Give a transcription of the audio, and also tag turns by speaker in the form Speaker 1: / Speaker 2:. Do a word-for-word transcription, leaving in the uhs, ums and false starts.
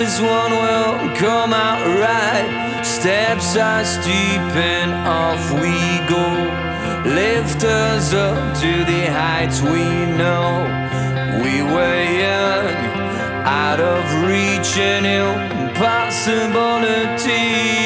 Speaker 1: This one will come out right. Steps are steep and off we go. Lift us up to the heights we know. We were young, out of reach and impossibility.